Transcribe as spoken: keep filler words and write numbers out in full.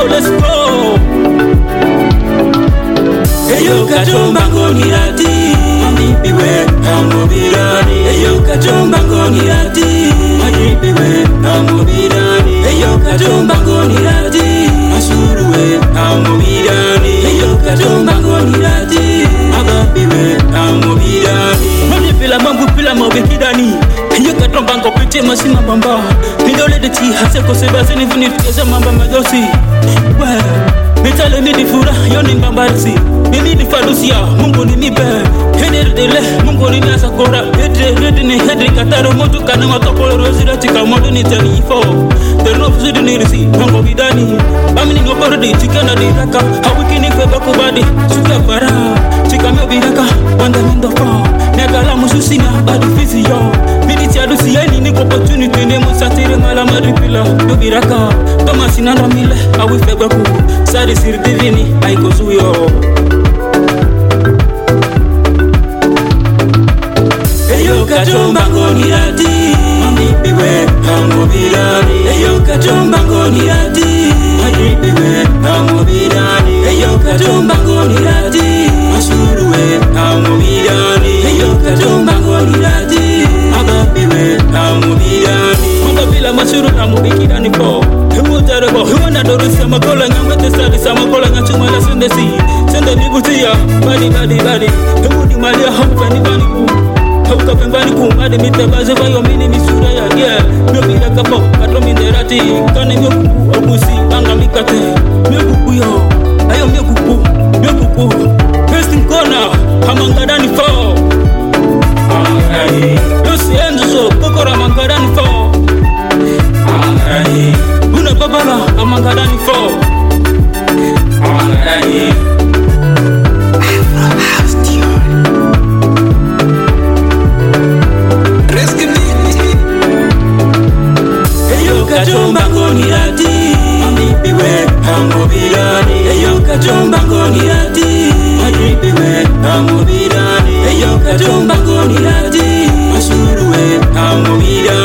let's go. Eyo kachomba ngoni ati Manipiwe amubirani. Eyo kachomba ngoni ati Manipiwe amubirani. Eyo kachomba ngoni ati Asuruwe amubirani. Eyo kachomba ngoni ati Agapiwe amubirani. Manipila mambu pila mobekidani. Eyo kachomba ngopite masima bamba. Midole de ti haseko sebase ni vuni teza mamba majosi. Well, mitale ni fura yoni mbambarisi. Mimi ni falusia, Mungu ni nipe. Henry dele, Mungu ni nasa kora. Hedre, hedre ni hedre kataro motu kana matokolo rozira tika modu ni telifo. Terno fuzidi ni risi, Mungu bidani. Bami ni ngokordi, tika na diraka. Hawiki ni kweba kubadi, suka para. Tika meo biraka, wanda mindoko. Negala mususi na badi fizi yo. Mini tiadu siyeni ni opportunity ne musatire mala maripila. Yo biraka, kama sinanda mile, awi feba ku. Sari siri divini, aiko suyo. Eyo kachomba ngoni ati Manipiwe amubirani. Eyo kachomba ngoni ati Manipiwe amubirani. Eyo kachomba ngoni ati Asuruwe amubirani. Eyo kachomba ngoni ati Agapiwe amubirani. Munga bila masuru amubikirani po. Hemu tarebo, hemu na dorusi ya makola ngamete sali sa makola ngachuma la sundesi. Sende nibutia, badi badi badi. Hemu ni malia hamuka ni bani ku. Hauka pembani kumade mitabaze vayo mini misura ya yeah. Mio bila kapo, katro minderati. Kane mio kuku, obusi, anga mikate. Mio kuku yo, ayo mio kuku, mio kuku. Festing corner, hamangadani fo. Alright. Yosi enzo, kokora mangadani fo. Alright. Una babala, hamangadani fo. Alright. Kachomba ngoni ati Manipiwe amubirani. Eyo kachomba ngoni ati Manipiwe amubirani. Eyo kachomba ngoni ati Asuruwe amubirani.